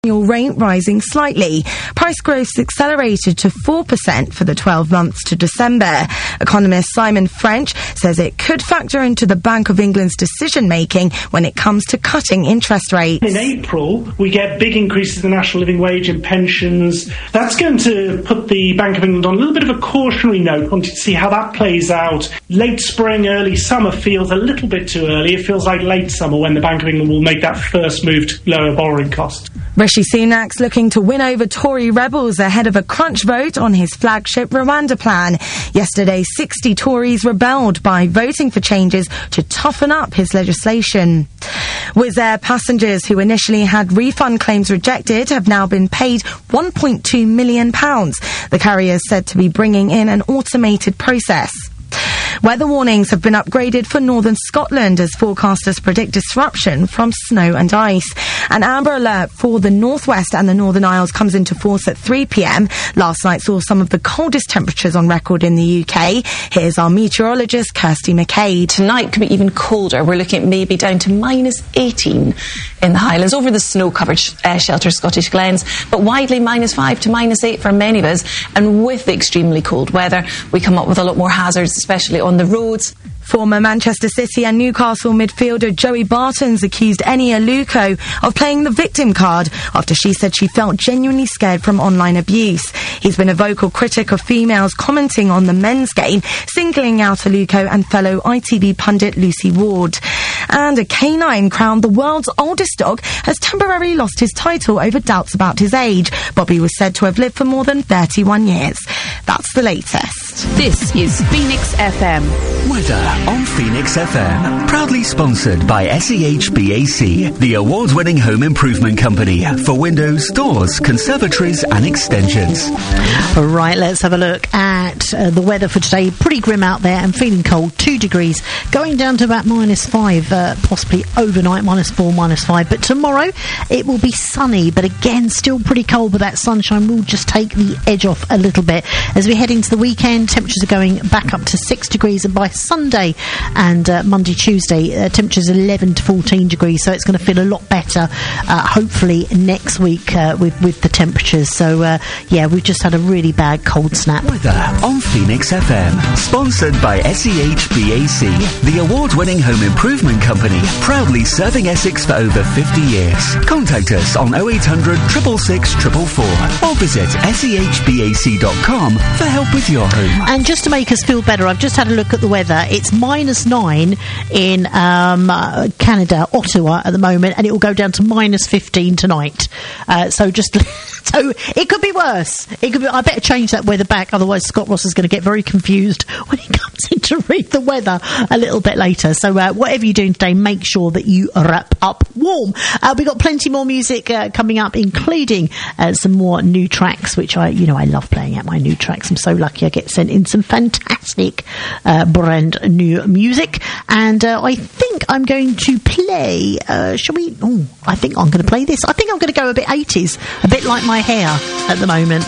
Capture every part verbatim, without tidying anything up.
rate rising slightly. Price growth accelerated to four percent for the twelve months to December. Economist Simon French says it could factor into the Bank of England's decision-making when it comes to cutting interest rates. In April, we get big increases in the national living wage and pensions. That's going to put the Bank of England on a little bit of a cautionary note, wanting to see how that plays out. Late spring, early summer feels a little bit too early. It feels like late summer when the Bank of England will make that first move to lower borrowing costs. Rishi Sunak's looking to win over Tory rebels ahead of a crunch vote on his flagship Rwanda plan. Yesterday, sixty Tories rebelled by voting for changes to toughen up his legislation. Wizz Air passengers who initially had refund claims rejected have now been paid one point two million pounds. The carrier is said to be bringing in an automated process. Weather warnings have been upgraded for northern Scotland as forecasters predict disruption from snow and ice. An amber alert for the northwest and the Northern Isles comes into force at three p.m. Last night saw some of the coldest temperatures on record in the U K. Here's our meteorologist Kirsty McCade. Tonight could be even colder. We're looking at maybe down to minus eighteen in the Highlands over the snow-covered sh- uh, shelter Scottish Glens, but widely minus five to minus eight for many of us. And with the extremely cold weather, we come up with a lot more hazards, especially on the roads. Former Manchester City and Newcastle midfielder Joey Barton's accused Eni Aluko of playing the victim card after she said she felt genuinely scared from online abuse. He's been a vocal critic of females commenting on the men's game, singling out Aluko and fellow I T V pundit Lucy Ward. And a canine crowned the world's oldest dog has temporarily lost his title over doubts about his age. Bobby was said to have lived for more than thirty-one years. That's the latest. This is Phoenix F M. Weather on Phoenix F M. Proudly sponsored by S E H B A C, the award-winning home improvement company for windows, doors, conservatories and extensions. Right, let's have a look at uh, the weather for today. Pretty grim out there and feeling cold. Two degrees, going down to about minus five, uh, possibly overnight, minus four, minus five. But tomorrow it will be sunny, but again, still pretty cold, but that sunshine will just take the edge off a little bit. As we head into the weekend, temperatures are going back up to six degrees, and by Sunday and uh, Monday, Tuesday, uh, temperatures eleven to fourteen degrees, so it's going to feel a lot better, uh, hopefully, next week uh, with, with the temperatures. So, uh, yeah, we've just had a really bad cold snap. Weather on Phoenix F M. Sponsored by S E H B A C, the award-winning home improvement company, proudly serving Essex for over fifty years. Contact us on oh eight hundred, six six six, four four four or visit S E H B A C dot com for help with your home. And just to make us feel better, I've just had a look at the weather. It's minus nine in um, uh, Canada, Ottawa at the moment, and it will go down to minus fifteen tonight. Uh, so just... So it could be worse. It could be. I better change that weather back, otherwise Scott Ross is going to get very confused when he comes in to read the weather a little bit later. So uh, whatever you're doing today, make sure that you wrap up warm. Uh, we've got plenty more music uh, coming up, including uh, some more new tracks, which I, you know, I love playing out my new tracks. I'm so lucky I get sent in some fantastic uh, brand new music. And uh, I think I'm going to play, uh, shall we? Oh, I think I'm going to play this. I think I'm going to go a bit eighties, a bit like my hair at the moment.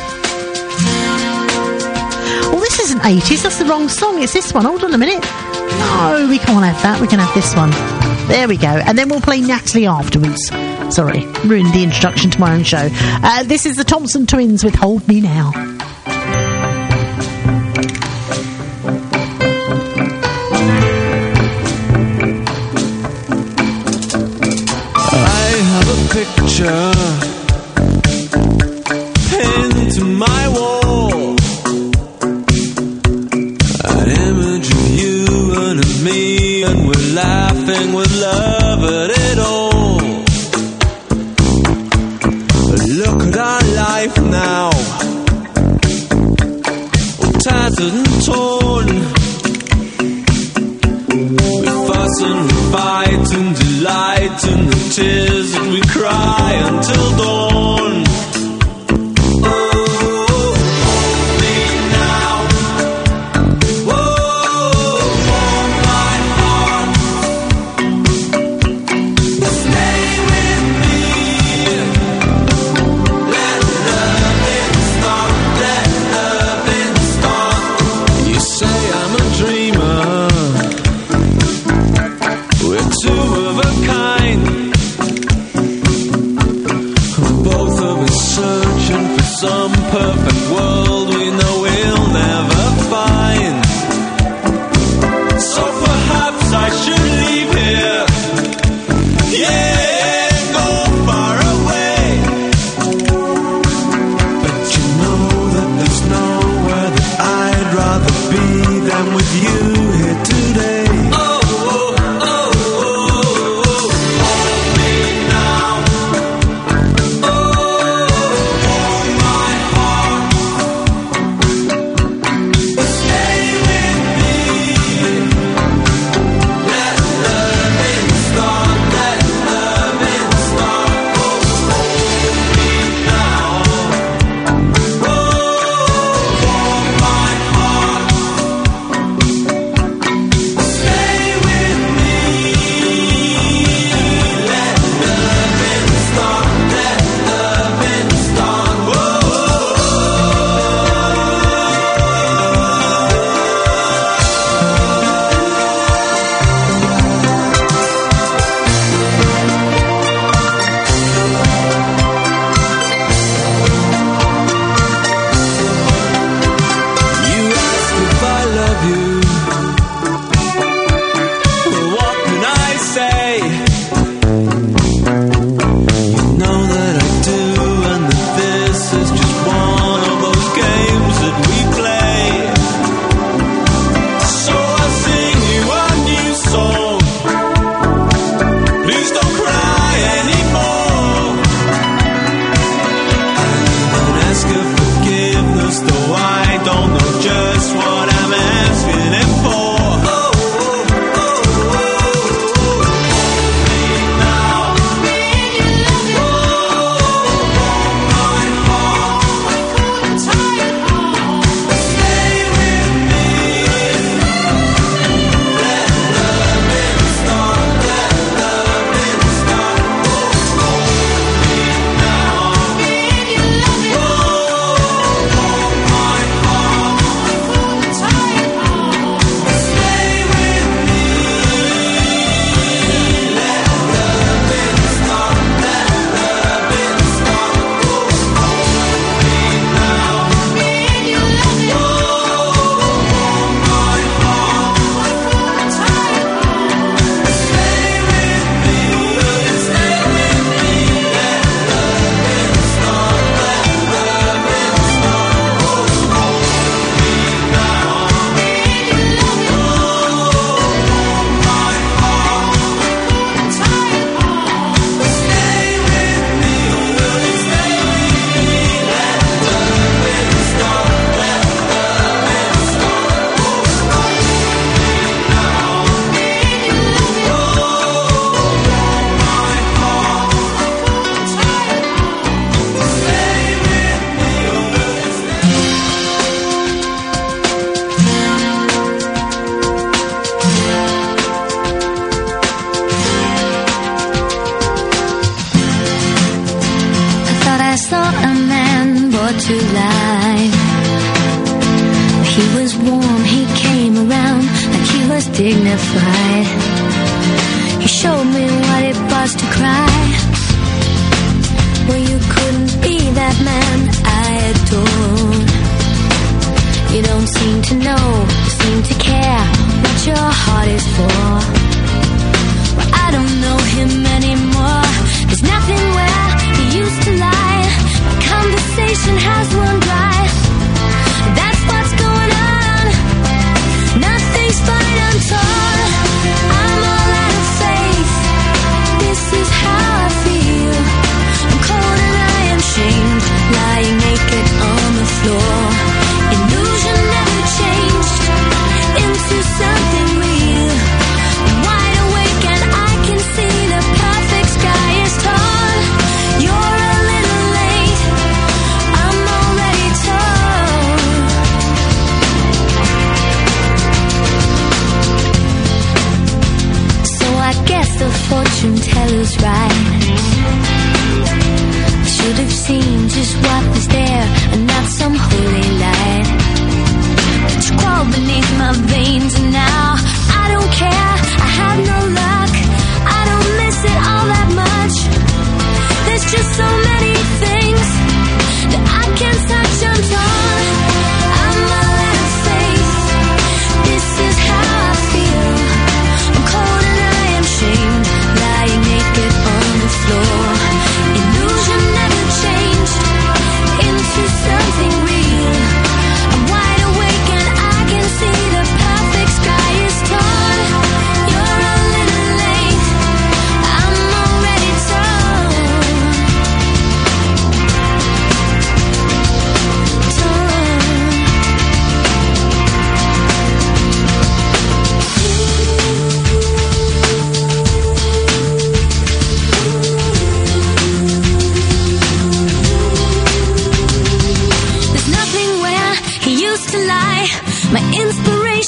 Well, this isn't eighties, that's the wrong song. It's this one. Hold on a minute. No, we can't have that. We can have this one. There we go. And then we'll play Natalie afterwards. Sorry, ruined the introduction to my own show. Uh, this is the Thompson Twins with Hold Me Now. I have a picture to my wall, an image of you and of me, and we're laughing with love at it all. But look at our life now, all tattered and torn. We fuss and we fight and delight in the tears that we cry until dawn. searching for some perfect world we know we'll never find. So perhaps I should leave here. Yeah, go far away. But you know that there's nowhere that I'd rather be than with you here today. Oh, oh, oh, oh, oh. Hold me now. Oh, hold my heart. Stay with me. Let loving start. Let loving start. Oh, hold me now. Oh, hold my heart. Stay with me. Let loving start. Let loving start. Whoa. You ask if I love you. What can I say? You know that I do, and that this is just one of those games that we play. So I sing you a new song. Please don't cry anymore. I even ask your forgiveness, though I don't know just what I'm asking it for. Oh, oh, oh, oh, oh. Hold me now. Oh, hold my heart. Stay with me. Let loving start. Let loving start. Oh, hold me now. Oh, hold my heart. Stay with me. Let loving start. Let loving start. Oh, hold me now. Oh, hold my heart. Stay with me. Stay with me. Let loving start. Let loving start. Oh, hold me now. Oh, hold my heart. Stay with me. Stay with me. Let loving start. Let loving start. Oh, hold me now. Oh, hold my I thought I saw a man brought to life. He was warm, he came around like he was dignified. He showed me what it was to cry. Well, you couldn't be that man I adored. You don't seem to know, seem to care what your heart is for. Well, I don't know him anymore. There's nothing where he used to lie. Conversation has run dry. That's what's going on. Nothing's fine, I'm torn. I'm all out of faith. This is how I feel. I'm cold and I am shamed, lying naked on the floor. Illusion never changed into something real. I'm wide awake and I can see the perfect sky is torn. You're a little late. I'm already torn. So I guess the fortune teller's right. I should have seen just what was there and not some holy light. But you crawl beneath my veins and now I don't care. I have no luck. I don't miss it all that much. There's just so many things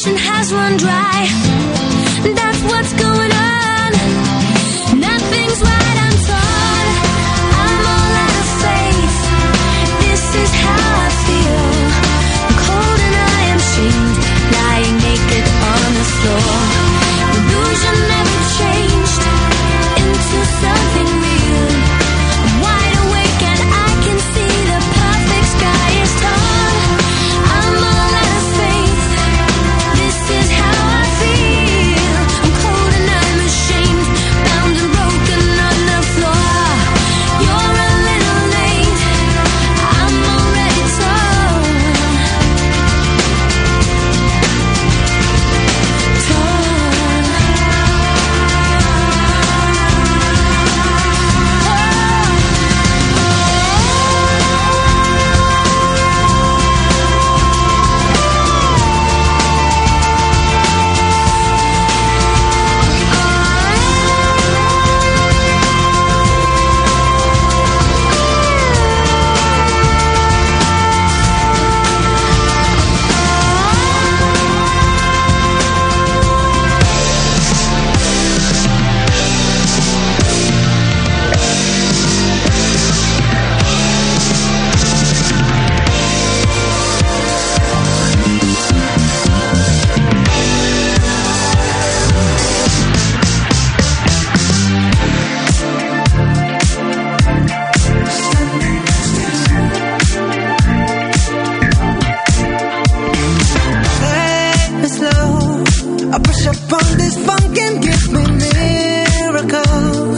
ocean has run dry. That's what's going on. Nothing's right, I'm torn. I'm all out of faith. This is how I feel. I'm cold and I am shamed, lying naked on the floor. Illusion never changed into something real. I'm wide awake and I can see the perfect sky is torn. I'm all out of faith. This is how I feel. I'm cold and I'm ashamed, bound and broken on the floor. You're a little late. I'm already torn. Take me slow. I push up on this funk and give me miracles.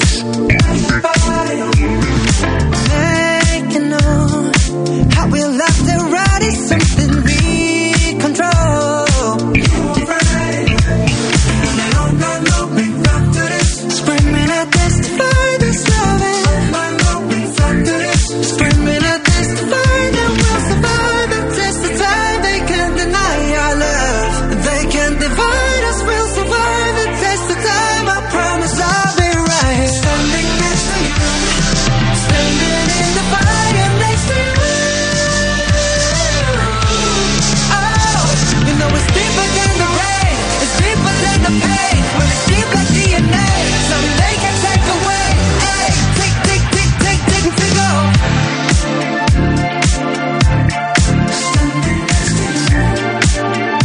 Make you know how we love to ride is something we control. Screaming at this, defy this loving. Screaming at this, defy that we'll survive the test of time. They can't deny our love. They can't divide us. We'll survive the test of time. I promise I'll be right. Standing next to you, standing in the fire next to you. Oh, you know it's deeper than the rain. It's deeper than the pain. Well, it's deep like D N A. Something they can take away. Hey, tick, tick, tick, tick, tick, and tick off. Standing next to you.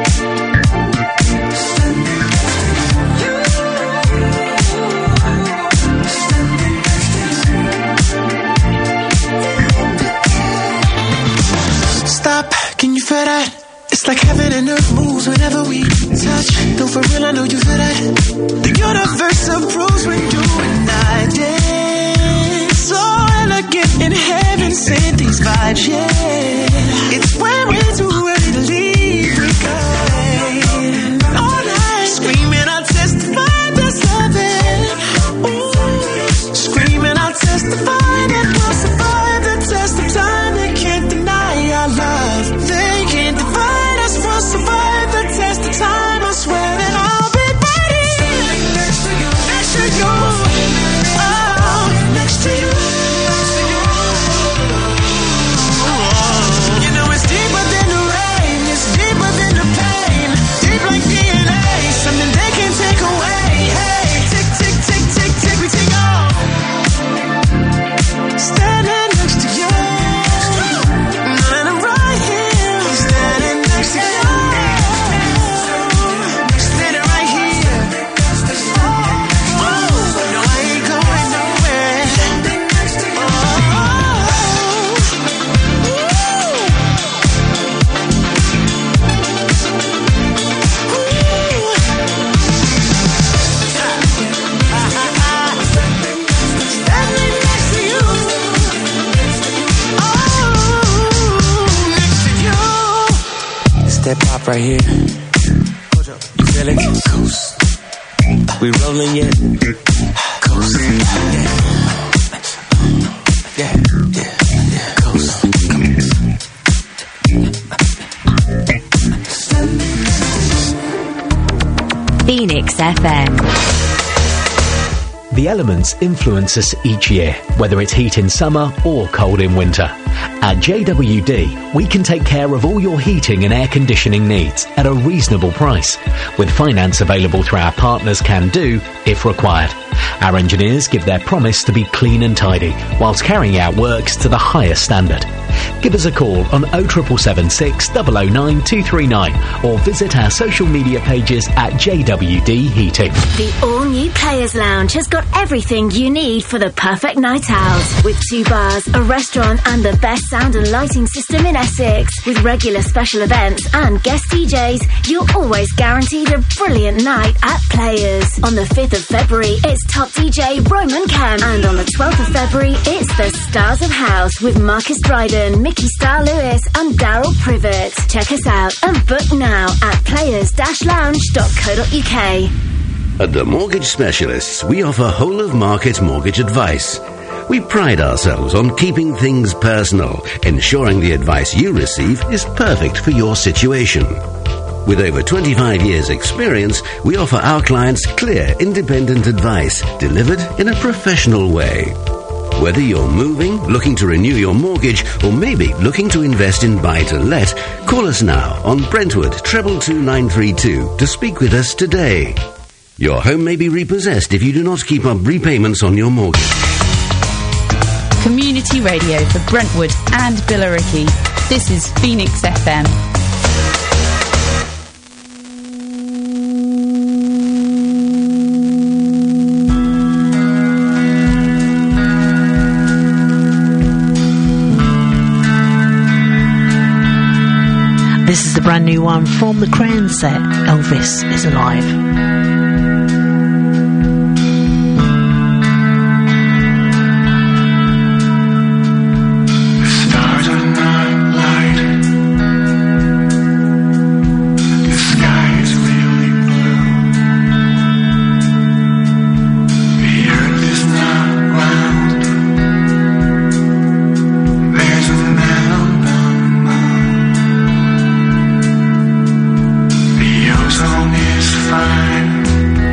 Stop, can you feel that? It's like heaven and earth moves whenever we touch. No, for real, I know you feel that. The universe approves when you and I dance. So elegant in heaven, send these vibes, yeah. It's when we're too ready to leave, we go all night. Screaming, I'll testify that's loving. Ooh, screaming, I'll testify that we'll survive the test of time. They can't deny our love. They can't divide us. We'll survive the test of time. I swear that I'll be right here next to you, next to you. Oh, next to you. You know it's deeper than the rain. It's deeper than the pain. Deep like D N A. Something they can't take away. Hey, tick, tick, tick, tick, tick, we take off. Standing next to you. And I'm right here. Standing next to you. Standing right here. Oh, no, I ain't going nowhere. Standing next to you. Oh, next to you. It's that pop right here. You feel it? Coast. We rolling yet? Coast. Yeah. Yeah. Yeah. Yeah. Coast. Come on. Phoenix F M. The elements influence us each year, whether it's heat in summer or cold in winter. At J W D, we can take care of all your heating and air conditioning needs at a reasonable price, with finance available through our partners Can Do if required. Our engineers give their promise to be clean and tidy, whilst carrying out works to the highest standard. Give us a call on oh seven seven six, oh oh nine, two three nine or visit our social media pages at J W D Heating. The all-new Players Lounge has got everything you need for the perfect night out. With two bars, a restaurant and the best sound and lighting system in Essex. With regular special events and guest D Js, you're always guaranteed a brilliant night at Players. On the fifth of February, it's top D J Roman Kemp. And on the twelfth of February, it's the Stars of House with Marcus Dryden, Mickey Star Lewis and Daryl Privet. Check us out and book now at players dash lounge dot co dot uk. At the Mortgage Specialists, we offer whole-of-market mortgage advice. We pride ourselves on keeping things personal, ensuring the advice you receive is perfect for your situation. With over twenty-five years' experience, we offer our clients clear, independent advice delivered in a professional way. Whether you're moving, looking to renew your mortgage, or maybe looking to invest in buy-to-let, call us now on Brentwood treble two nine three two to speak with us today. Your home may be repossessed if you do not keep up repayments on your mortgage. Community radio for Brentwood and Billericay. This is Phoenix F M. This is the brand new one from the Crayon set. Elvis is Alive. Fine.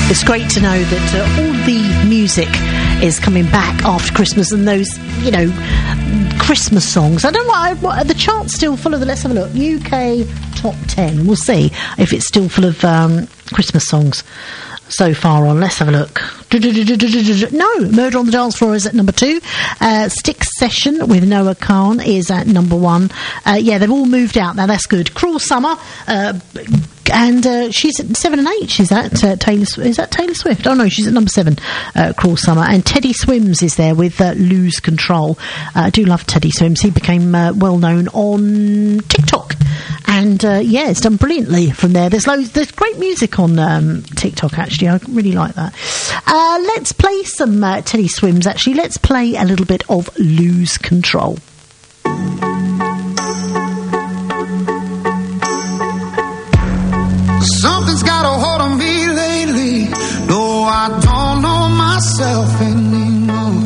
It's great to know that uh, all the music is coming back after Christmas, and those, you know, Christmas songs. I don't know what, what are the charts still full of the, let's have a look, U K top ten. We'll see if it's still full of um, Christmas songs so far on. Let's have a look. No, Murder on the Dance Floor is at number two. Uh, Stick Session with Noah Khan is at number one. Uh, yeah, they've all moved out now. That's good. Cruel Summer, uh, and uh, she's at seven and eight. She's at uh, Taylor. Is that Taylor Swift? Oh no, she's at number seven. Uh, Cruel Summer, and Teddy Swims is there with uh, Lose Control. Uh, I do love Teddy Swims. He became uh, well known on TikTok. And uh, yeah, it's done brilliantly from there. There's loads, there's great music on um, TikTok. Actually, I really like that. Uh, let's play some uh, Teddy Swims. Actually, let's play a little bit of Lose Control. Something's got a hold on me lately. No, I don't know myself anymore.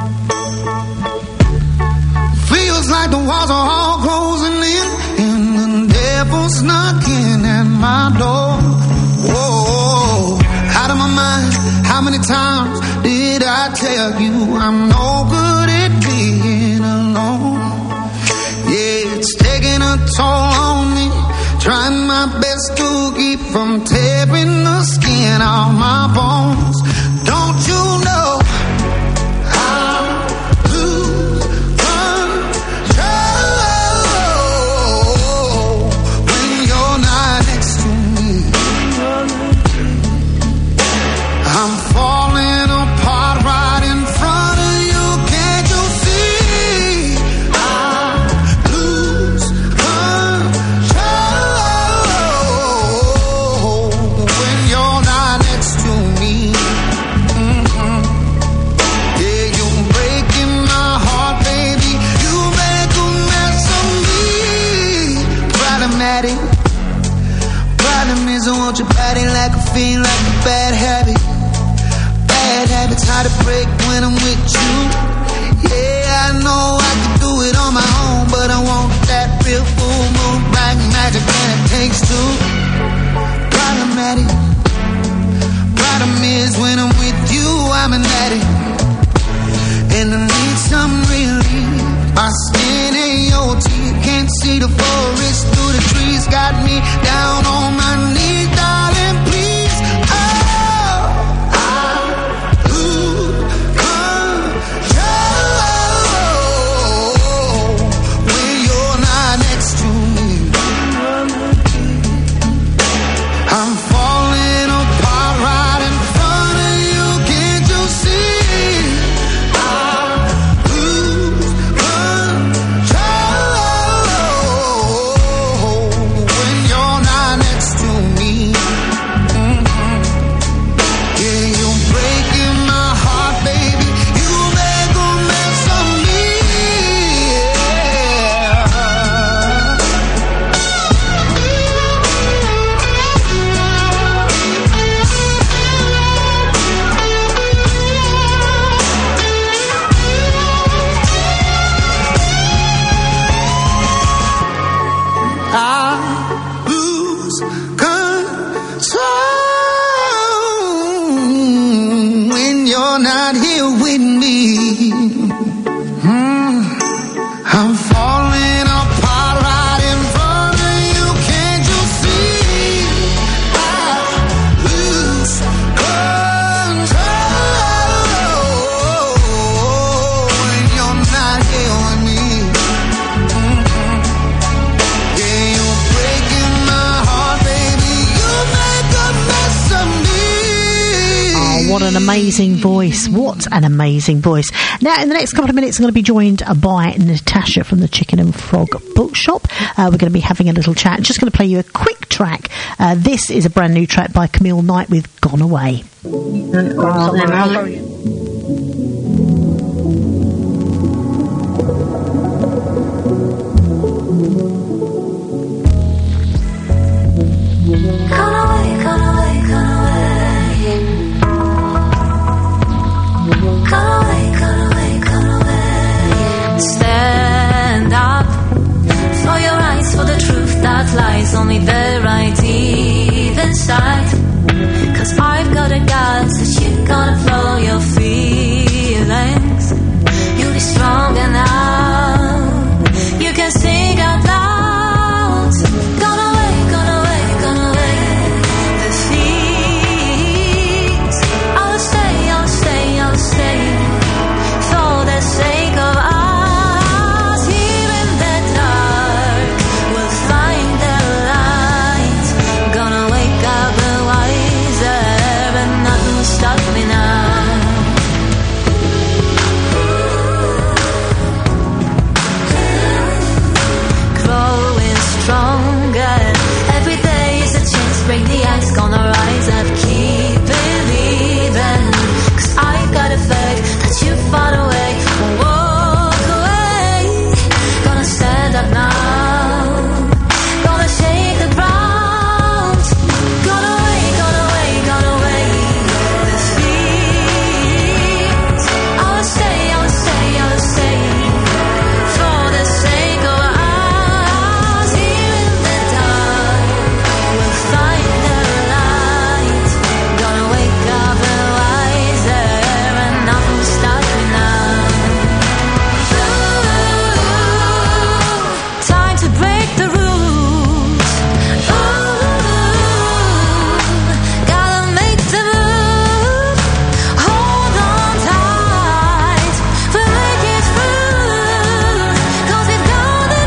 Feels like the walls are all closing in, and the devil's knocking at my door. Whoa, out of my mind. How many times did I tell you I'm no good at being alone? Yeah, it's taking a toll on me. Trying my best to keep from tearing the skin off my bones. Don't you know I lose control when you're not next to me? I'm falling apart right in front of you. Can't you see? I lose control when you're not next to me. Mm-hmm. Yeah, you're breaking my heart, baby. You make a mess of me. Problematic. Problem is I want your body like a fiend, like a bad habit. Bad habits hard to break when I'm with you. Yeah, I know I can do it on my own, but I want that real full moon black magic, and it takes two. Problematic. Problem is when I'm with you, I'm an addict, and I need some relief. My skin and your teeth, can't see the forest through the trees. Got me down on my knees, darling, please. Oh, I lose control when you're not next to me. I'm falling apart right in front of you. Can't you see? I lose control when you're not next to me. Mm-hmm. Yeah, you're breaking my heart, baby. You make a mess of me. I lose control when you're not here with me. Mm. I'm falling apart right in front of you. Can't you see? I lose control when you're not here with me. Yeah, you're breaking my heart, baby. You make a mess of me. Oh, what an amazing voice. What an amazing voice. Now, in the next couple of minutes, I'm going to be joined uh, by Natasha from the Chicken and Frog Bookshop. Uh, we're going to be having a little chat. Just going to play you a quick track. Uh, this is a brand new track by Camille Knight with Gone Away. Gone away, gone away, gone away. Gone away, gone away, gone away. Stand up for your eyes, for the truth that lies only there right deep inside. 'Cause I've got regards that you gonna follow your feelings. You'll be strong enough. You can sing out loud. Gonna wait, gonna wait, gonna wait. The feet. I'll stay, I'll stay, I'll stay. For the sake of us here in the dark, we'll find the light. Gonna wake up wiser, and nothing will stop me now. Growing stronger, every day is a chance to break the ice. Gonna rise up, keep believing, 'cause I got a faith that you fought away, won't walk away. Gonna stand up now, gonna shake the ground. Gonna wait, gonna wait, gonna wait. The feet. I'll stay, I'll stay, I'll stay. For the sake of us here in the dark, we'll find the light. Gonna wake up wiser, and nothing will stop me now. Ooh, time to break the rules. Ooh, gotta make the move. Hold on tight, we'll make it through. 'Cause we've got the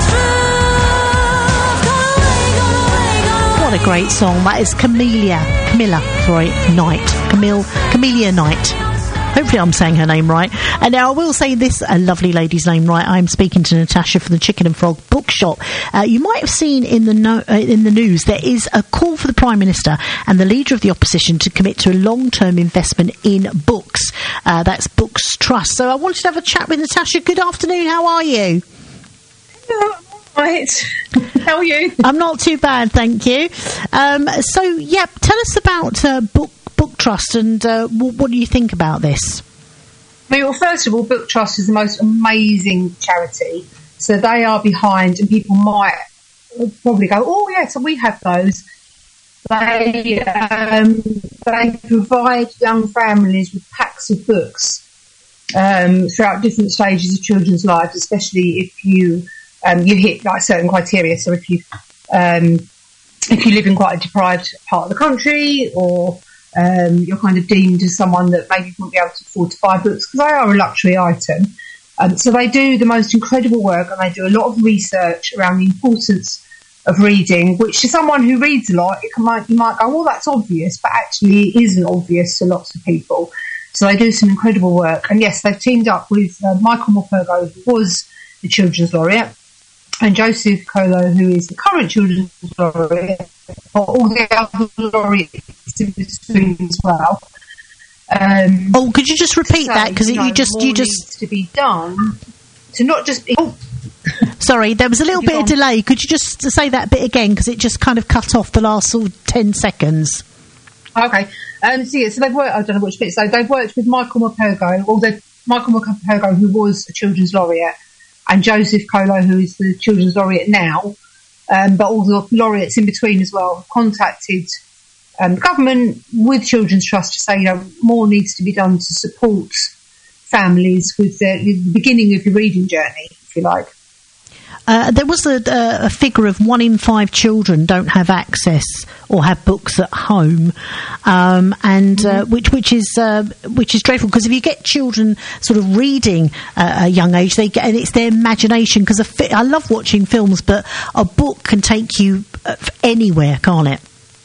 truth. Gonna wait, gonna wait, gonna wait. What a great song. That is Camellia. Camilla, sorry, Knight. Camille, Camellia Knight. Hopefully I'm saying her name right. And now I will say this a lovely lady's name right. I'm speaking to Natasha from the Chicken and Frog Bookshop. Uh, you might have seen in the no- uh, in the news there is a call for the Prime Minister and the Leader of the Opposition to commit to a long-term investment in books. Uh, that's Books Trust. So I wanted to have a chat with Natasha. Good afternoon. How are you? Right. How are you? I'm not too bad, thank you. Um, so, yeah, tell us about uh, Book Book Trust and uh, w- what do you think about this? I mean, well, first of all, Book Trust is the most amazing charity. So they are behind, and people might probably go, oh, yeah, so we have those. They, um, they provide young families with packs of books um, throughout different stages of children's lives, especially if you um, you hit like certain criteria. So if you um, if you live in quite a deprived part of the country, or um, you're kind of deemed as someone that maybe wouldn't be able to afford to buy books, because they are a luxury item. Um, so they do the most incredible work, and they do a lot of research around the importance of reading, which to someone who reads a lot, it can, might, you might go, well, that's obvious, but actually it isn't obvious to lots of people. So they do some incredible work. And yes, they've teamed up with uh, Michael Morpurgo, who was the Children's Laureate, and Joseph Kolo, who is the current Children's Laureate, or all the other laureates in between as well. Um, oh, could you just repeat so, that? Because you, know, you just, you just needs to be done to not just be. Oh. Sorry, there was a little You've bit of gone. delay. Could you just say that bit again? Because it just kind of cut off the last sort of ten seconds. Okay. Um, so, yeah, so they've worked, I don't know which bit, so they've worked with Michael Morpurgo, or the Michael Morpurgo, who was a Children's Laureate, and Joseph Kolo, who is the Children's Laureate now, um, but all the laureates in between as well, contacted um, the government with Children's Trust to say, you know, more needs to be done to support families with the, the beginning of the reading journey, if you like. Uh, there was a, a, a figure of one in five children don't have access or have books at home, um, and uh, which which is uh, which is dreadful, because if you get children sort of reading uh, at a young age, they get, and it's their imagination. Because fi- I love watching films, but a book can take you uh, anywhere, can't it?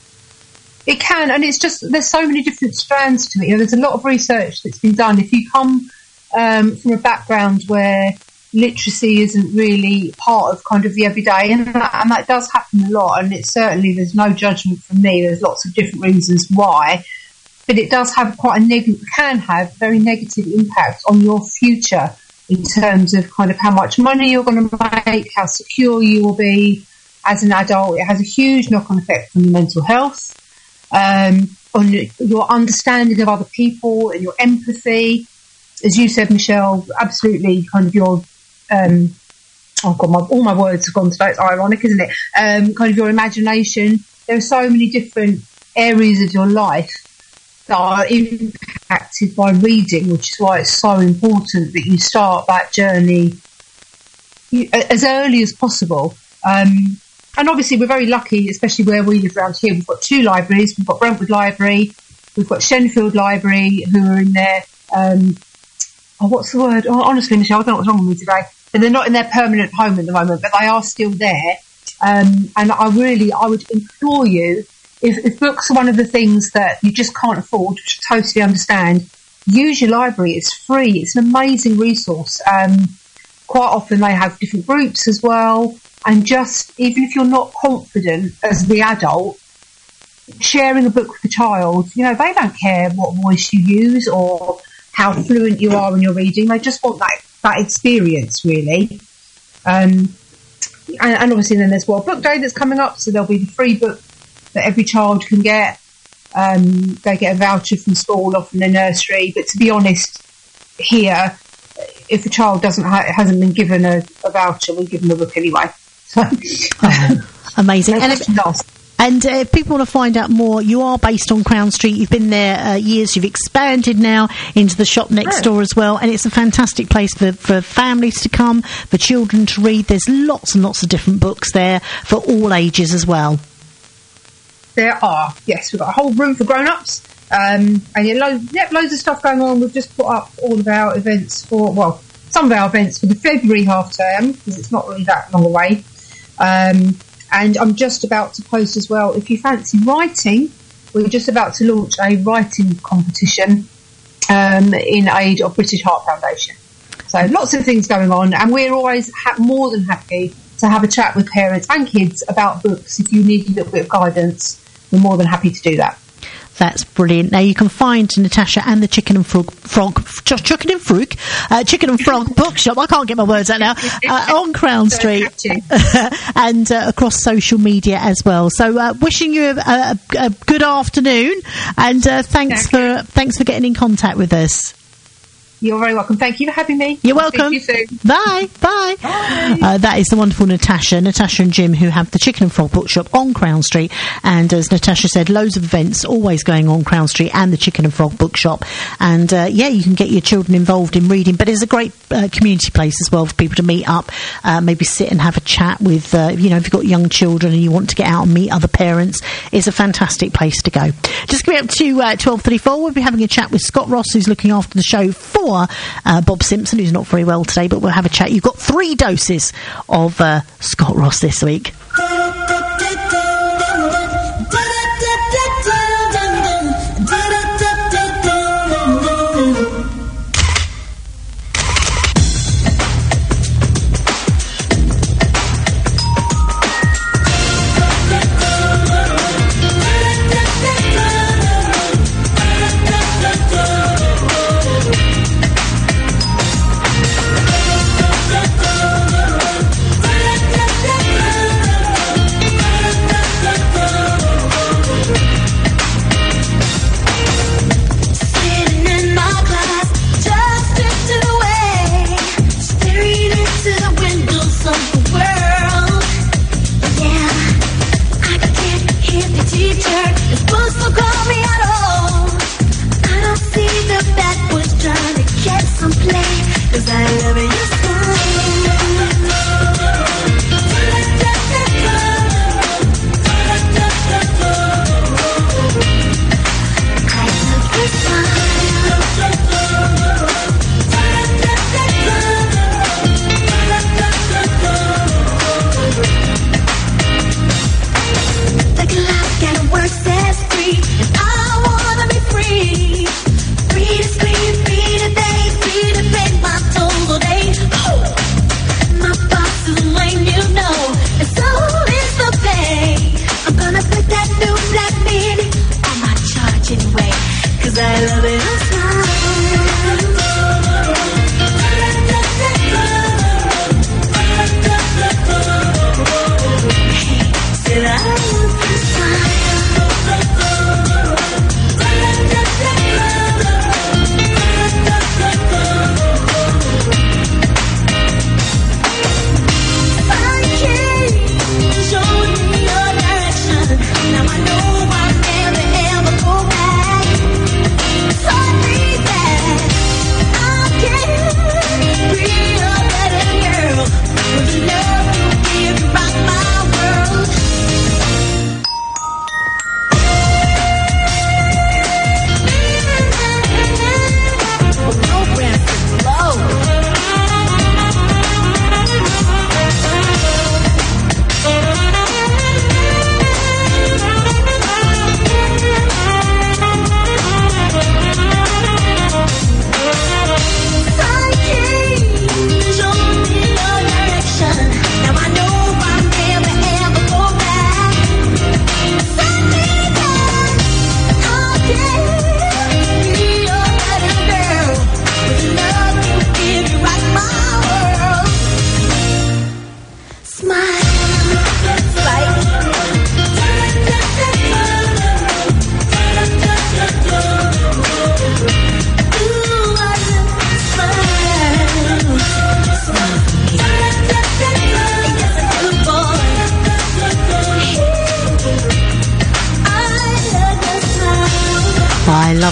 It can, and it's just there's so many different strands to it. You know, there's a lot of research that's been done. If you come um, from a background where literacy isn't really part of kind of the everyday, and that, and that does happen a lot, and it's certainly, there's no judgment from me, there's lots of different reasons why, but it does have quite a negative, can have very negative impact on your future in terms of kind of how much money you're going to make, how secure you will be as an adult. It has a huge knock-on effect on your mental health, um, on your understanding of other people and your empathy. As you said, Michelle, absolutely kind of your Um, oh God, my, all my words have gone today. It's ironic, isn't it? Um, kind of your imagination. There are so many different areas of your life that are impacted by reading, which is why it's so important that you start that journey you, as early as possible. Um, and obviously we're very lucky, especially where we live around here. We've got two libraries. We've got Brentwood Library, we've got Shenfield Library, who are in their, um, oh, what's the word? Oh, honestly, Michelle, I don't know what's wrong with me today. But they're not in their permanent home at the moment, but they are still there. Um, and I really, I would implore you, if, if books are one of the things that you just can't afford, which I totally understand, use your library. It's free. It's an amazing resource. Um, quite often they have different groups as well. And just, even if you're not confident as the adult, sharing a book with the child, you know, they don't care what voice you use or how fluent you are in your reading. They just want that, that experience, really. Um, and, and obviously then there's World Book Day that's coming up, so there'll be the free book that every child can get. Um, they get a voucher from school or from their nursery. But to be honest, here, if a child doesn't ha- hasn't been given a, a voucher, we give them a book anyway. So, oh, amazing. And if, and uh, if people want to find out more, you are based on Crown Street. You've been there uh, years. You've expanded now into the shop next door as well. And it's a fantastic place for, for families to come, for children to read. There's lots and lots of different books there for all ages as well. There are, yes. We've got a whole room for grown-ups. Um, and yeah, lo- yeah, loads of stuff going on. We've just put up all of our events for, well, some of our events for the February half term, because it's not really that long away. Um, and I'm just about to post as well, if you fancy writing, we're just about to launch a writing competition um, in aid of British Heart Foundation. So lots of things going on, and we're always ha- more than happy to have a chat with parents and kids about books. If you need a little bit of guidance, we're more than happy to do that. That's brilliant. Now you can find Natasha and the Chicken and Frog, frog Chicken and Frog, uh, Chicken and Frog Bookshop. I can't get my words out now. Uh, on Crown Street and uh, across social media as well. So, uh, wishing you a, a, a good afternoon, and uh, thanks for thanks for getting in contact with us. You're very welcome. Thank you for having me. You're welcome. You soon. Bye. Bye. Bye. Uh, that is the wonderful Natasha. Natasha and Jim, who have the Chicken and Frog Bookshop on Crown Street. And as Natasha said, loads of events always going on Crown Street and the Chicken and Frog Bookshop. And, uh, yeah, you can get your children involved in reading. But it's a great uh, community place as well for people to meet up, uh, maybe sit and have a chat with, uh, you know, if you've got young children and you want to get out and meet other parents. It's a fantastic place to go. Just coming up to uh, twelve thirty-four, we'll be having a chat with Scott Ross, who's looking after the show for uh, Bob Simpson, who's not very well today, but we'll have a chat. You've got three doses of uh, Scott Ross this week. Now I know I'll never ever go back.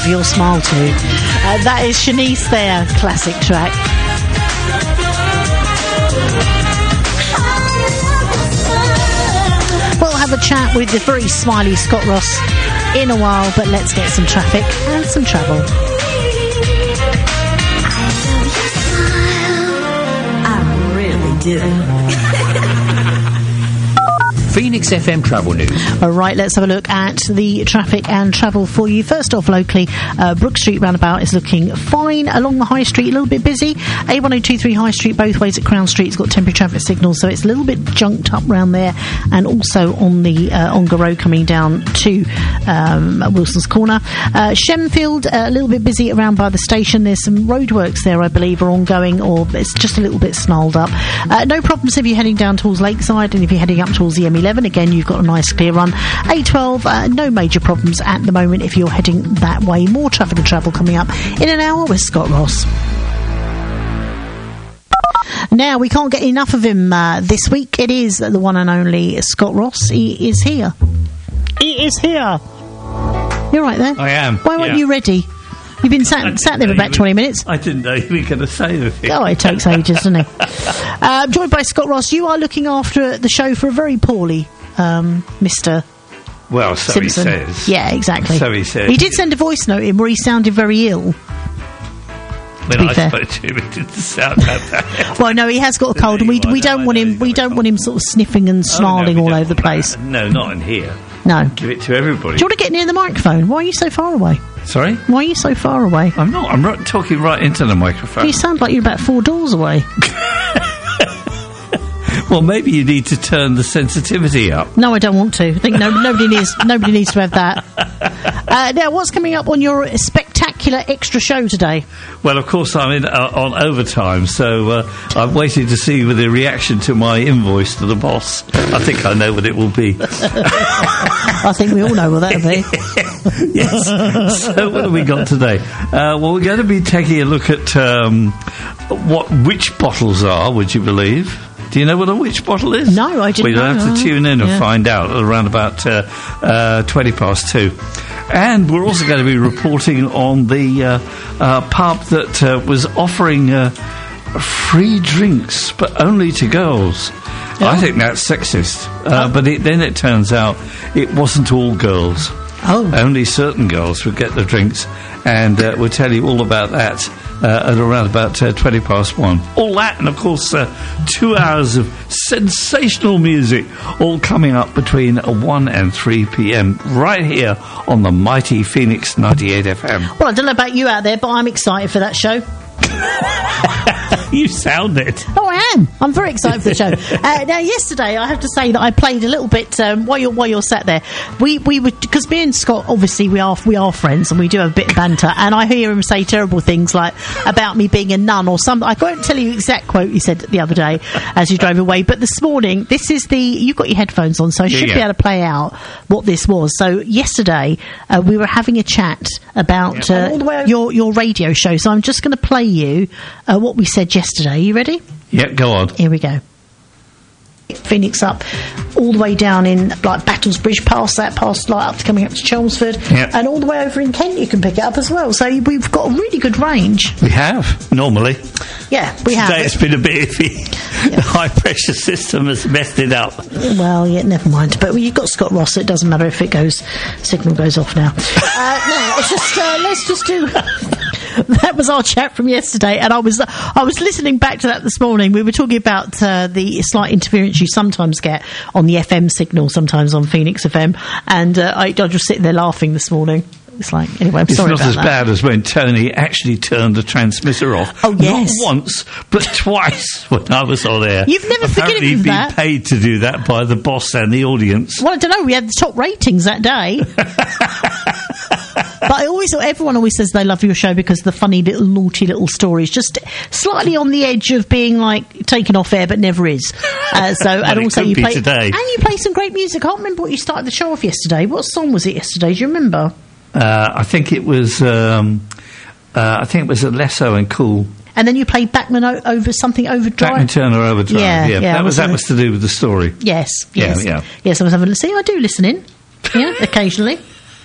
love your smile too. Uh, that is Shanice there, classic track. We'll have a chat with the very smiley Scott Ross in a while, but let's get some traffic and some travel. I really do. Phoenix F M Travel News. All right, let's have a look at the traffic and travel for you. First off, locally, uh, Brook Street roundabout is looking fine. Along the High Street, a little bit busy. A one oh two three High Street, both ways at Crown Street, it's got temporary traffic signals, so it's a little bit junked up round there. And also on the uh, Ongar Road coming down to um, Wilson's Corner. Uh, Shenfield, uh, a little bit busy around by the station. There's some roadworks there, I believe, are ongoing, or it's just a little bit snarled up. Uh, no problems if you're heading down towards Lakeside, and if you're heading up towards the M eleven, again, you've got a nice clear run. A twelve, uh, no major problems at the moment if you're heading that way. More traffic and travel coming up in an hour with Scott Ross. Now, we can't get enough of him uh, this week. It is the one and only Scott Ross. He is here. He is here. You're right there. I am. Why weren't yeah. you ready? You've been sat, sat there for about twenty minutes. I didn't know you were going to say anything. Oh, it takes ages, doesn't it? Uh, joined by Scott Ross. You are looking after the show for a very poorly um, Mister Well, so Simpson. he says. Yeah, exactly. So he says. He did send a voice note in where he sounded very ill. When be I fair. spoke to him, it didn't sound that bad. Well, no, he has got a cold, and we we don't want him we don't want him sort of sniffing and snarling all over the place. No, not in here. No. Give it to everybody. Do you want to get near the microphone? Why are you so far away? Sorry? Why are you so far away? I'm not. I'm right, talking right into the microphone. You sound like you're about four doors away. Well, maybe you need to turn the sensitivity up. No, I don't want to. I think no, nobody needs nobody needs to have that. Uh, now, what's coming up on your spectacular extra show today? Well, of course, I'm in uh, on overtime, so uh, I'm waiting to see the reaction to my invoice to the boss. I think I know what it will be. I think we all know what that'll be. Yes. So what have we got today? Uh, well, we're going to be taking a look at um, what witch bottles are, would you believe? Do you know what a witch bottle is? No, I didn't We'll know. have to tune in and Yeah. find out around about uh, uh, twenty past two. And we're also going to be reporting on the uh, uh, pub that uh, was offering uh, free drinks, but only to girls. I think that's sexist. Uh, But it, then it turns out it wasn't all girls. Oh. Only certain girls would get the drinks. And uh, we'll tell you all about that uh, at around about uh, twenty past one. All that, and of course, uh, two hours of sensational music, all coming up between one and three p.m. right here on the mighty Phoenix ninety-eight F M. Well, I don't know about you out there, but I'm excited for that show. You sound it. Oh, I am. I'm very excited for the show. Uh, now, yesterday, I have to say that I played a little bit um, while you're while you're sat there. We we would because me and Scott obviously we are we are friends and we do have a bit of banter. And I hear him say terrible things like about me being a nun or something. I won't tell you the exact quote he said the other day as you drove away. But this morning, this is the you've got your headphones on, so I Yeah, should yeah. be able to play out what this was. So yesterday, uh, we were having a chat about Yeah. uh, your your radio show. So I'm just going to play you uh, what we said yesterday. Are you ready? Yep, go on. Here we go. Phoenix up all the way down in like Battlesbridge, past that, past like up to coming up to Chelmsford, Yep. and all the way over in Kent you can pick it up as well. So we've got a really good range. We have, normally. Yeah, we have. Today it's been a bit iffy. The high pressure system has messed it up. Well, yeah, never mind. But you've got Scott Ross, so it doesn't matter if it goes, signal goes off now. uh, no, it's just, uh, let's just do. That was our chat from yesterday, and I was I was listening back to that this morning. We were talking about uh, the slight interference you sometimes get on the F M signal, sometimes on Phoenix F M, and uh, I, I was just sitting there laughing this morning. It's like, anyway, I'm It's sorry not about as that. bad as when Tony actually turned the transmitter off. Oh, yes. Not once, but twice when I was on air. You've never forgiven Apparently him for been that. paid to do that by the boss and the audience. Well, I don't know. We had the top ratings that day. But I always, everyone always says they love your show because of the funny little naughty little stories, just slightly on the edge of being like taken off air, but never is. Uh, so, Well, and it also could you be play today. and you play some great music. I can't remember what you started the show off yesterday. What song was it yesterday? Do you remember? Uh, I think it was. Um, uh, I think it was a Lesso and Cool. And then you played Backman o- over something overdrive. Backman Turner Overdrive. Yeah, Yeah, yeah, that was that wasn't was to do with the story. Yes, Yeah, yes, yeah. yes. I was having. See, I do listen in. Yeah, occasionally.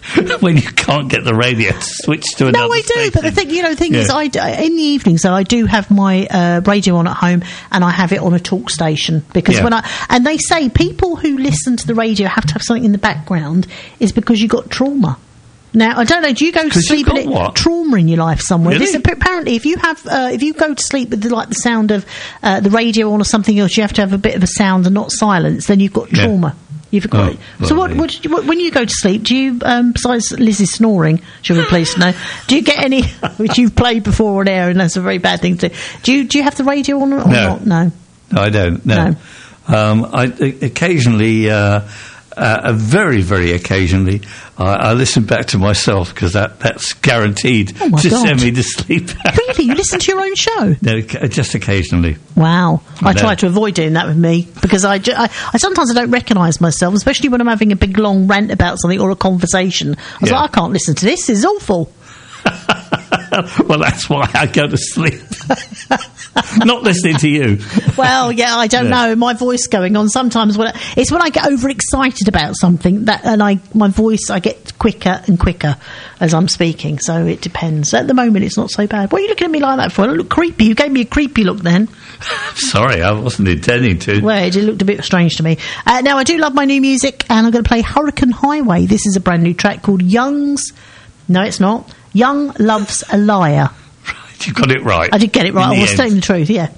when you can't get the radio to switch to another No, I do, station. but the thing, you know, the thing Yeah. is, I, d- in the evening, so I do have my uh, radio on at home, and I have it on a talk station, because Yeah. when I, and they say people who listen to the radio have to have something in the background, is because you got trauma. Now, I don't know, do you go to 'Cause sleep you've with got it, what? trauma in your life somewhere? Really? This, apparently, if you have, uh, if you go to sleep with the, like the sound of uh, the radio on or something else, you have to have a bit of a sound and not silence, then you've got Yeah. trauma. You've got Oh, it. So what, lovely. what, do you- what? When you go to sleep, do you, um, besides Lizzie's snoring, should we please know, do you get any, which you've played before on air, and that's a very bad thing to do. Do you, do you have the radio on or No. not? No. No, I don't. No. Um, I occasionally, uh, uh, very, very occasionally, I, I listen back to myself, because that, that's guaranteed Oh, my to God. send me to sleep. Really? You listen to your own show? No, ca- just occasionally. Wow. I No. try to avoid doing that with me, because I, ju- I, I sometimes I don't recognise myself, especially when I'm having a big long rant about something or a conversation. I was Yeah. like, I can't listen to this, this is awful. Well, that's why I go to sleep. Not listening to you. Well, yeah, I don't Yeah. know. My voice going on sometimes when I, it's when I get overexcited about something that, and I my voice I get quicker and quicker as I'm speaking. So it depends. At the moment, it's not so bad. What are you looking at me like that for? I look creepy. You gave me a creepy look then. Sorry, I wasn't intending to. Well, it looked a bit strange to me. Uh, now I do love my new music, and I'm going to play Hurricane Highway. This is a brand new track called Young's. No, it's not. Young Loves a Liar. You got it right. I did get it right. In I the was end. telling the truth. Yeah.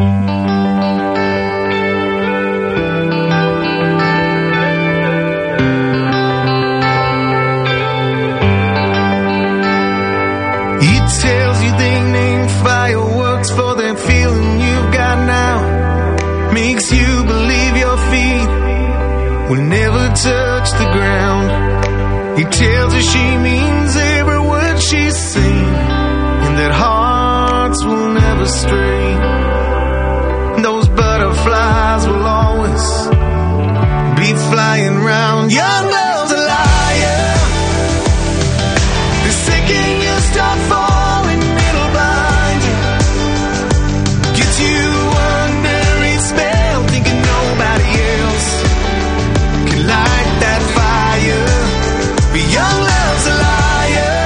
He tells you they name fireworks for that feeling you've got now. Makes you believe your feet will never touch the ground. He tells her she means every word she's saying, and that hearts will never stray. Those butterflies will always be flying round. Young love's a liar. The second you start falling, it'll blind you. Get you under its spell, thinking nobody else can light that fire. But young love's a liar.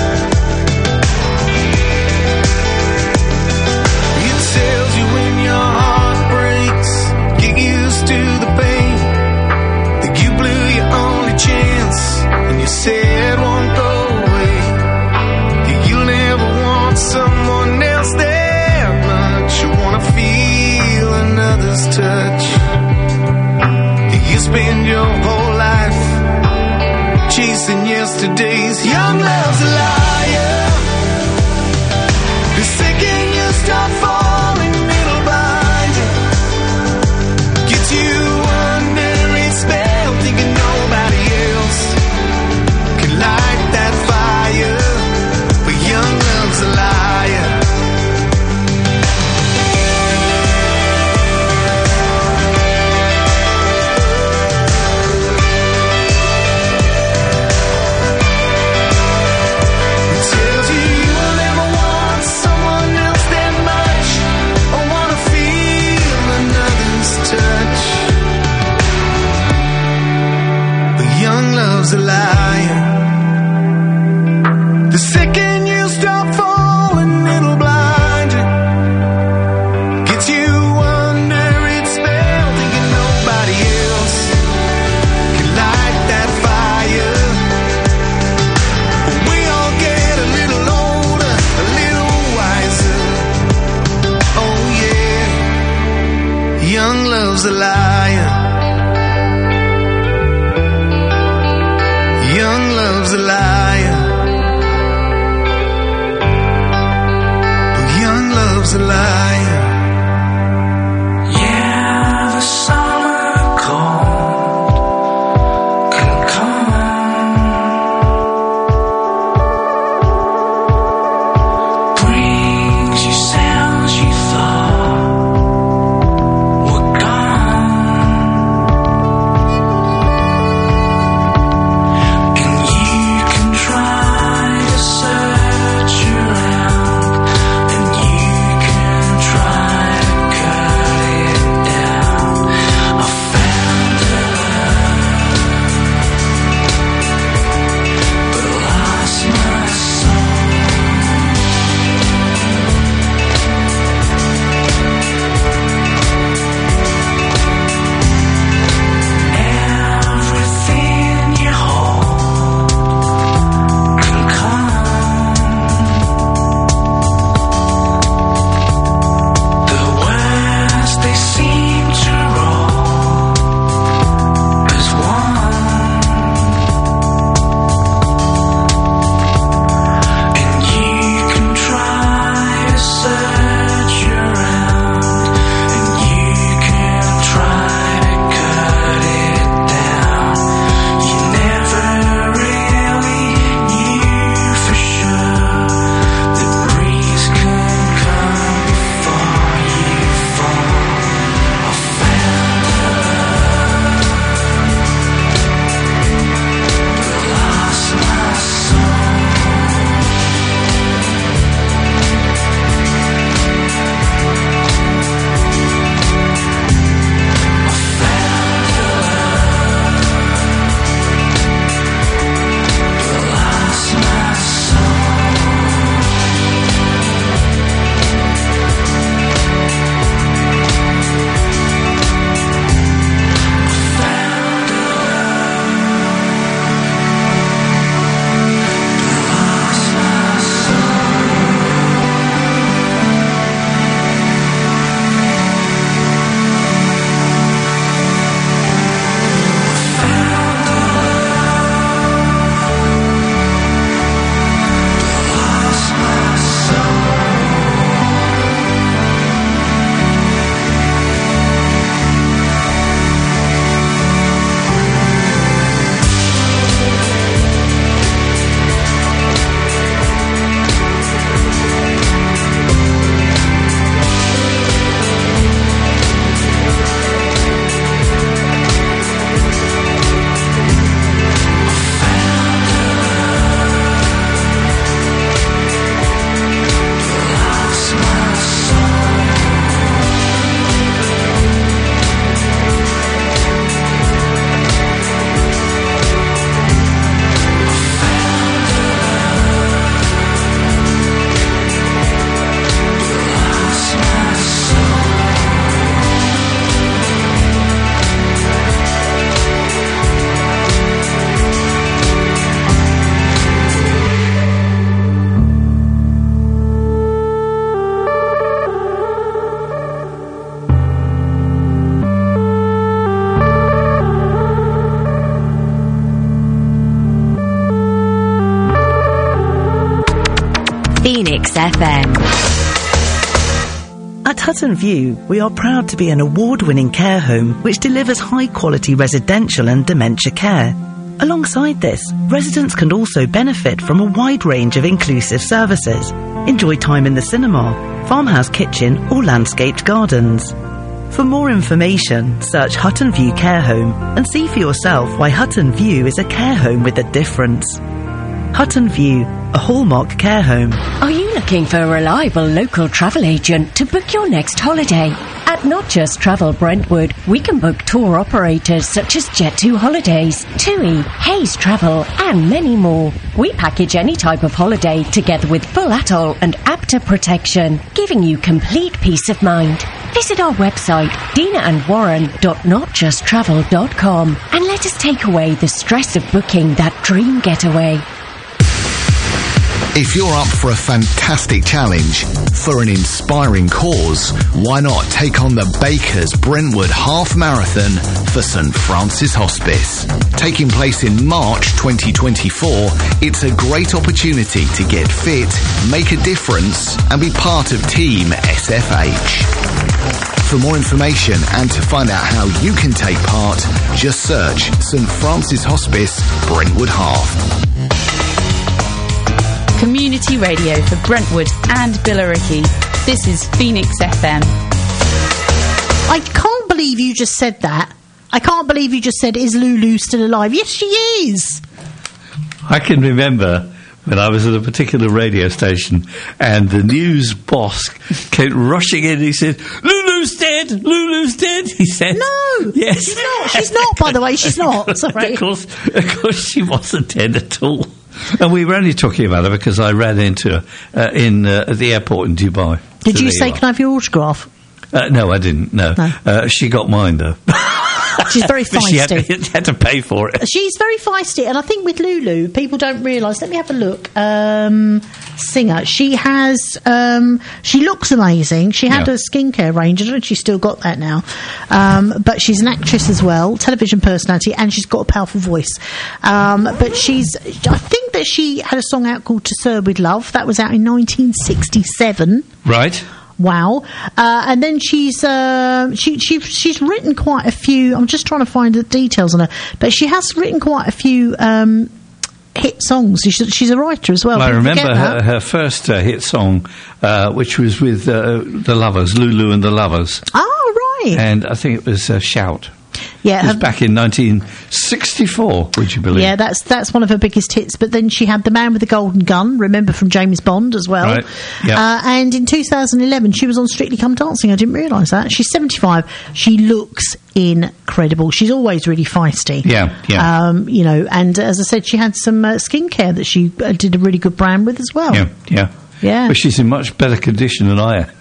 It tells you when your heart breaks, get used to the pain, that you blew your only chance, and you said won't go away. That you'll never want someone else that much. You wanna feel another's touch. That you spend your whole life chasing yesterday's. Young love's a liar. The second you start falling, it'll blind you. Get you under its spell, thinking nobody else can light that fire. But young love's a liar. It tells you you will never want someone else that much, or wanna feel another's touch. But young love's a liar. The second you stop falling, it'll blind you. Get you under its spell, thinking nobody else can light that fire. But we all get a little older, a little wiser. Oh yeah, young love's a liar. Young love's a liar. But young love's a liar. Yeah, the summer cold can come. Brings you sounds you thought were gone. And you can try to search around, and you can try Phoenix F M. At Hutton View, we are proud to be an award-winning care home which delivers high-quality residential and dementia care. Alongside this, residents can also benefit from a wide range of inclusive services. Enjoy time in the cinema, farmhouse kitchen or landscaped gardens. For more information, search Hutton View Care Home and see for yourself why Hutton View is a care home with a difference. Hutton View, a hallmark care home. Are you looking for a reliable local travel agent to book your next holiday? At Not Just Travel Brentwood, we can book tour operators such as Jet two Holidays, TUI, Hayes Travel, and many more. We package any type of holiday together with full atoll and APTA protection, giving you complete peace of mind. Visit our website, dina and warren dot not just travel dot com, and let us take away the stress of booking that dream getaway. If you're up for a fantastic challenge, for an inspiring cause, why not take on the Bakers Brentwood Half Marathon for St Francis Hospice? Taking place in March twenty twenty-four, it's a great opportunity to get fit, make a difference, and be part of Team S F H. For more information and to find out how you can take part, just search St Francis Hospice Brentwood Half. Community radio for Brentwood and Billericay. This is Phoenix F M. I can't believe you just said that. I can't believe you just said, is Lulu still alive? Yes, she is. I can remember when I was at a particular radio station and the news boss came rushing in and he said, Lulu's dead, Lulu's dead, he said. No, yes. she's not, she's not, by the way, she's not, sorry. Of course, of course she wasn't dead at all. And we were only talking about her because I ran into her uh, in uh, at the airport in Dubai. Did So you there say, you can I have your autograph? are. Uh, no, I didn't, no. No. Uh, she got mine, though. She's very But she had, feisty. to, had to pay for it. She's very feisty, and I think with Lulu, people don't realise. Let me have a look. Um, singer, she has. Um, she looks amazing. She had Yeah. a skincare range. I don't know if she's still got that now, um, but she's an actress as well, television personality, and she's got a powerful voice. Um, but she's. I think that she had a song out called "To Serve with Love." That was out in nineteen sixty-seven. Right. Wow. Uh, and then she's uh, she, she she's written quite a few. I'm just trying to find the details on her, but she has written quite a few um, hit songs. She's, she's a writer as well. Well, I People forget remember her, that. her first uh, hit song, uh, which was with uh, the Lovers, Lulu and the Lovers. Oh, right. And I think it was uh, Shout. Yeah, It was her- back in nineteen sixty-four, would you believe? Yeah, that's that's one of her biggest hits. But then she had The Man with the Golden Gun, remember, from James Bond as well. Right, yeah. Uh, and in two thousand eleven, she was on Strictly Come Dancing. I didn't realise that. She's seventy-five. She looks incredible. She's always really feisty. Yeah, yeah. Um, you know, and uh, as I said, she had some uh, skincare that she uh, did a really good brand with as well. Yeah, yeah. Yeah. But she's in much better condition than I am.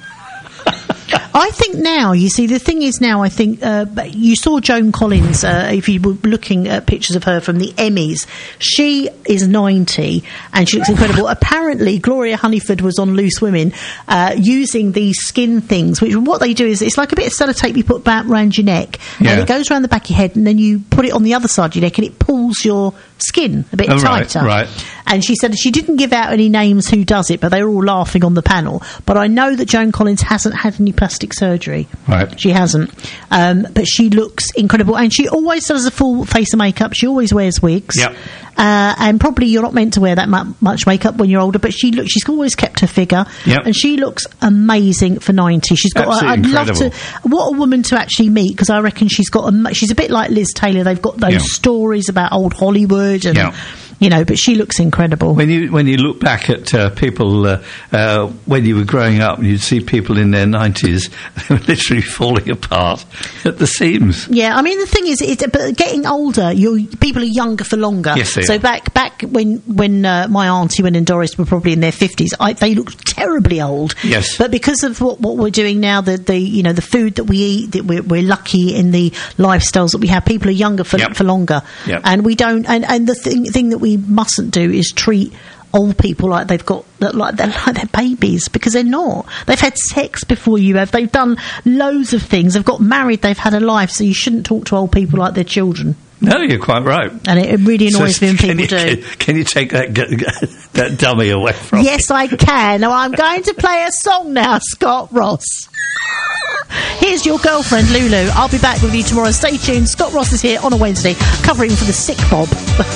I think now, you see, the thing is now, I think, uh, you saw Joan Collins, uh, if you were looking at pictures of her from the Emmys, she is ninety and she looks incredible. Apparently, Gloria Hunniford was on Loose Women, uh, using these skin things, which what they do is, it's like a bit of sellotape you put back around your neck, Yeah. and it goes around the back of your head, and then you put it on the other side of your neck, and it pulls your skin a bit Oh, right, tighter. right. And she said she didn't give out any names who does it, but they were all laughing on the panel. But I know that Joan Collins hasn't had any plastic surgery. Right. She hasn't. Um, but she looks incredible. And she always does a full face of makeup. She always wears wigs. Yep. Uh, and probably you're not meant to wear that mu- much makeup when you're older, but she look, she's always kept her figure. Yep. And she looks amazing for ninety. She's got. Absolutely I'd love incredible. to. What a woman to actually meet, because I reckon she's got. A, mu- she's a bit like Liz Taylor. They've got those Yeah. stories about old Hollywood, and Yeah. you know. But she looks incredible. When you when you look back at uh, people uh, uh, when you were growing up, and you'd see people in their nineties, they were literally falling apart at the seams. Yeah, I mean the thing is, it's, but getting older, you people are younger for longer. Yes, they so are. back back when when uh, my auntie and Doris were probably in their fifties, they looked terribly old. Yes. But because of what, what we're doing now, the, the you know the food that we eat, that we're, we're lucky in the lifestyles that we have. People are younger for Yep. for longer, Yep. and we don't. And, and the thing thing that we mustn't do is treat old people like they've got that like they're like they're babies, because they're not. They've had sex before you have. They've done loads of things. They've got married. They've had a life. So you shouldn't talk to old people like they're children. No, you're quite right. And it really annoys So me when can people you, do. Can, can you take that g- g- that dummy away from Yes, I can. Now, I'm going to play a song now, Scott Ross. Here's your girlfriend, Lulu. I'll be back with you tomorrow. Stay tuned. Scott Ross is here on a Wednesday, covering for the sick Bob.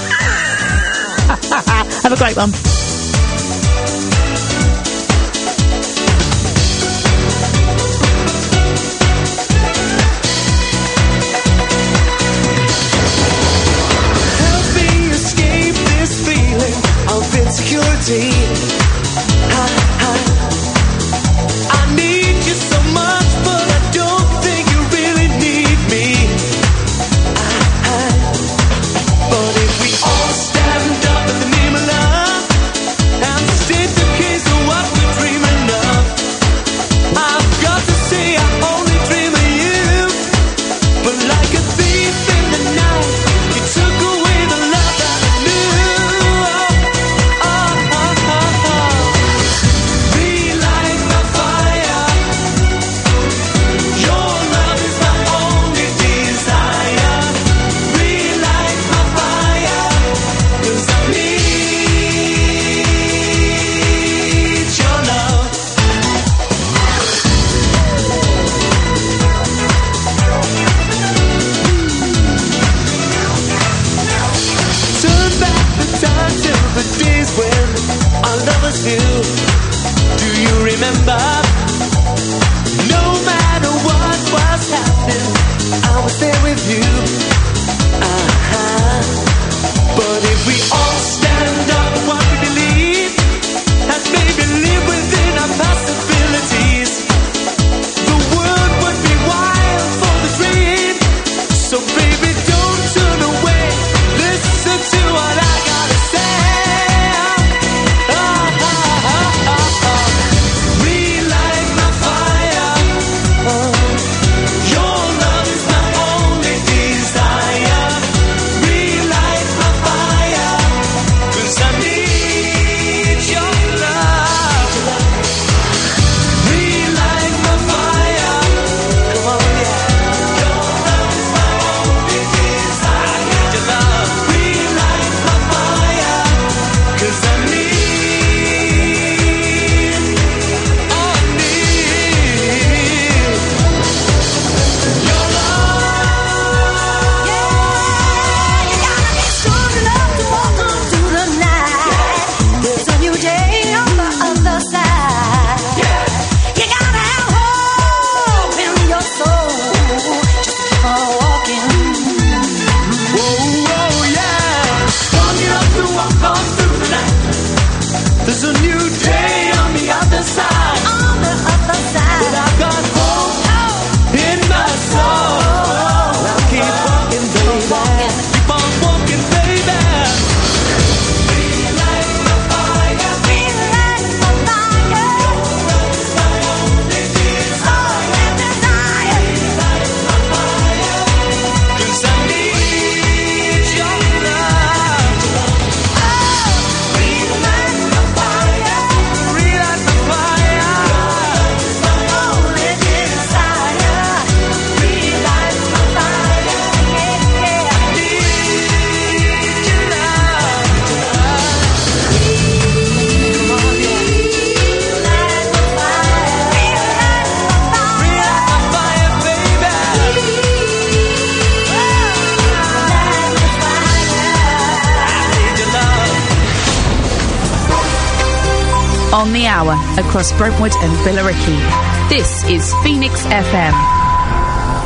Have a great one. Help me escape this feeling of insecurity. I, I, I need you so much, but I don't think you really need me. I, I, but if we all stand up in the name of love and state the case of what we're dreaming of, I've got to say I only dream of you, but like a thief in the night, you took away the love that I knew. Oh, oh, oh, oh. Relight my fire. Your love is my only desire. Relight my fire, 'cause I need your love. Turn back the time to the days when our lovers knew. Do you remember? No matter what was happening, I was there with you. Uh-huh. But if we all stand up for what we believe, and maybe live within our possibilities, the world would be wild for the dream. So baby, don't turn away. Listen to what I gotta say. Oh, oh, oh, oh, oh. Relight my fire. Oh. Your love is my only desire. Relight my fire, 'cause I need your love. Relight my fire. Come on, yeah. Your love is my only desire. I need your love. Relight my fire, 'cause I need, I need your love. You gotta be strong enough to walk on through the night. There's a new day on the other side. You gotta have hope in your soul. Just keep on walking. Whoa, whoa, yeah. Strong enough to walk on through the night. There's a new day on the other side. On the other side. But I've got hope in my soul. I'll keep walking, baby. Keep on walking, baby. Relight my fire. Relight my fire. My only desire. Only desire. Relight my fire, 'cause I need your love. Relight my fire. Relight my fire. My only desire. Relight my fire. Yeah, yeah. I need your love. Come on, yeah. Relight my fire. Relight my fire. Relight my fire, baby. I need your love. On the hour, across Brentwood and Billericay. This is Phoenix F M.